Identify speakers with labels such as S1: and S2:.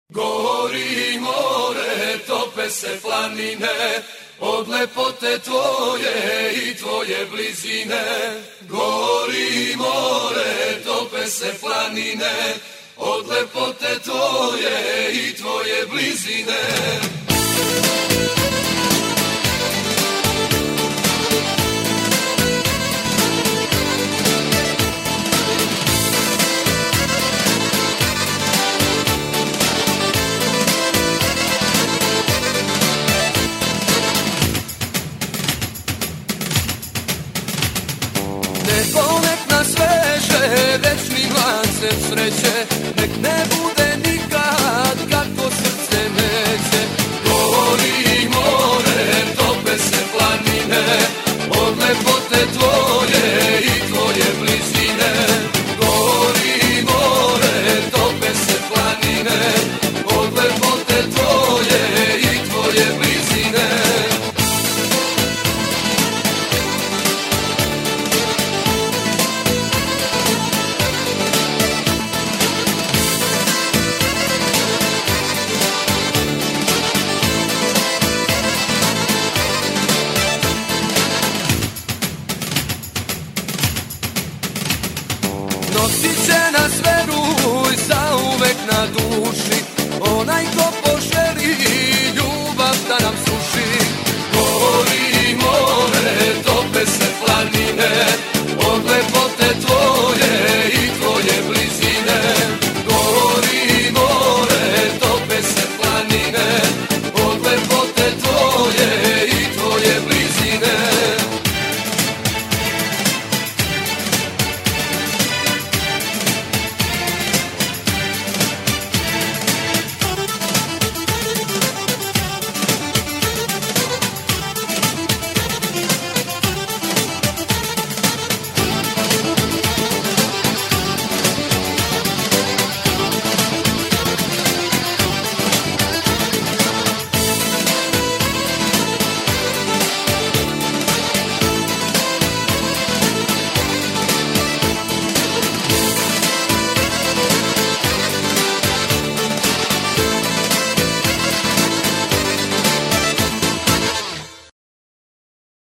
S1: Gori more, tope se planine, od lepote tvoje i tvoje blizine. Gori more, tope se planine, od lepote tvoje i tvoje blizine.
S2: Nebo nek nas veže večnim lancem sreće, nek ne bude nikad kako srce neće.
S1: Gori more, tope se planine, od lepote tvoje i tvoje blizine. Gori more, tope se planine, od lepote tvoje i tvoje blizine.
S2: Nosit će nas veruj zauvek na duši, onaj ko